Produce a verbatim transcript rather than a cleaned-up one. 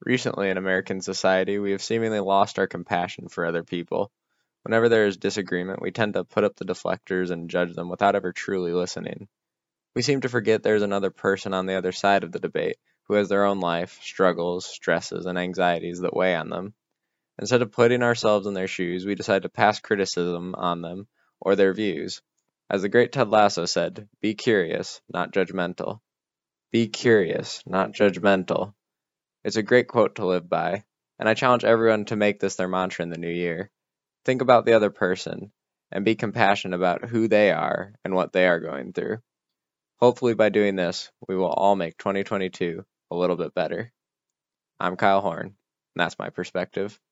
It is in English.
Recently in American society, we have seemingly lost our compassion for other people. Whenever there is disagreement, we tend to put up the deflectors and judge them without ever truly listening. We seem to forget there is another person on the other side of the debate who has their own life, struggles, stresses, and anxieties that weigh on them. Instead of putting ourselves in their shoes, we decide to pass criticism on them or their views. As the great Ted Lasso said, be curious, not judgmental. Be curious, not judgmental. It's a great quote to live by, and I challenge everyone to make this their mantra in the new year. Think about the other person, and be compassionate about who they are and what they are going through. Hopefully, by doing this, we will all make twenty twenty-two a little bit better. I'm Kyle Horn, and that's my perspective.